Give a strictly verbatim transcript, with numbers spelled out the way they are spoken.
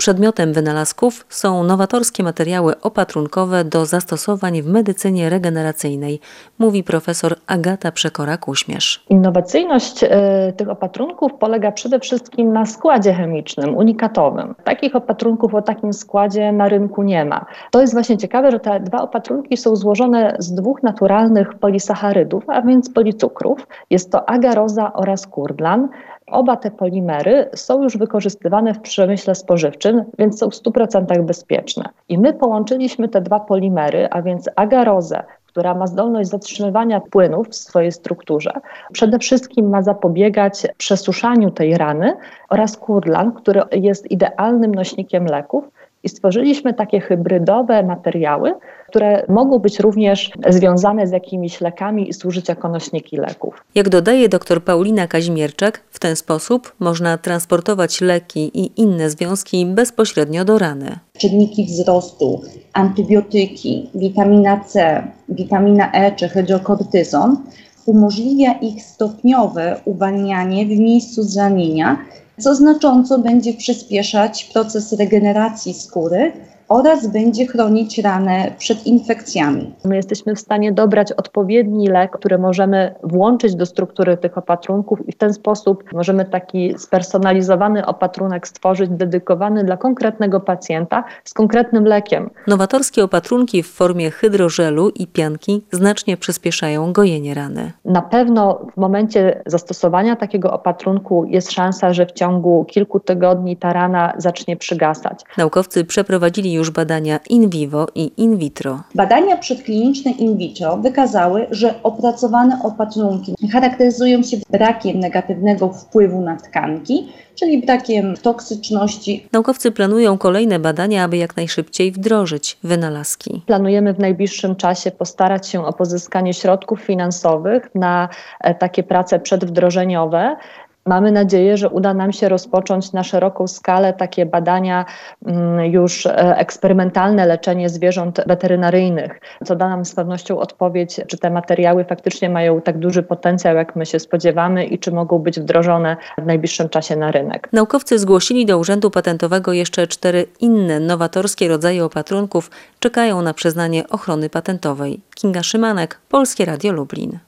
Przedmiotem wynalazków są nowatorskie materiały opatrunkowe do zastosowań w medycynie regeneracyjnej, mówi profesor Agata Przekora-Kuśmierz. Innowacyjność y, tych opatrunków polega przede wszystkim na składzie chemicznym, unikatowym. Takich opatrunków o takim składzie na rynku nie ma. To jest właśnie ciekawe, że te dwa opatrunki są złożone z dwóch naturalnych polisacharydów, a więc policukrów. Jest to agaroza oraz kurdlan. Oba te polimery są już wykorzystywane w przemyśle spożywczym, więc są w stu procentach bezpieczne. I my połączyliśmy te dwa polimery, a więc agarozę, która ma zdolność zatrzymywania płynów w swojej strukturze. Przede wszystkim ma zapobiegać przesuszaniu tej rany, oraz kurdlan, który jest idealnym nośnikiem leków. I stworzyliśmy takie hybrydowe materiały, które mogą być również związane z jakimiś lekami i służyć jako nośniki leków. Jak dodaje dr Paulina Kazimierczak, w ten sposób można transportować leki i inne związki bezpośrednio do rany. Czynniki wzrostu, antybiotyki, witamina C, witamina E czy hydrokortyzon umożliwia ich stopniowe uwalnianie w miejscu zranienia, co znacząco będzie przyspieszać proces regeneracji skóry oraz będzie chronić ranę przed infekcjami. My jesteśmy w stanie dobrać odpowiedni lek, który możemy włączyć do struktury tych opatrunków i w ten sposób możemy taki spersonalizowany opatrunek stworzyć, dedykowany dla konkretnego pacjenta z konkretnym lekiem. Nowatorskie opatrunki w formie hydrożelu i pianki znacznie przyspieszają gojenie rany. Na pewno w momencie zastosowania takiego opatrunku jest szansa, że w ciągu kilku tygodni ta rana zacznie przygasać. Naukowcy przeprowadzili już badania in vivo i in vitro. Badania przedkliniczne in vitro wykazały, że opracowane opatrunki charakteryzują się brakiem negatywnego wpływu na tkanki, czyli brakiem toksyczności. Naukowcy planują kolejne badania, aby jak najszybciej wdrożyć wynalazki. Planujemy w najbliższym czasie postarać się o pozyskanie środków finansowych na takie prace przedwdrożeniowe. Mamy nadzieję, że uda nam się rozpocząć na szeroką skalę takie badania już eksperymentalne, leczenie zwierząt weterynaryjnych, co da nam z pewnością odpowiedź, czy te materiały faktycznie mają tak duży potencjał, jak my się spodziewamy i czy mogą być wdrożone w najbliższym czasie na rynek. Naukowcy zgłosili do Urzędu Patentowego jeszcze cztery inne nowatorskie rodzaje opatrunków, czekają na przyznanie ochrony patentowej. Kinga Szymanek, Polskie Radio Lublin.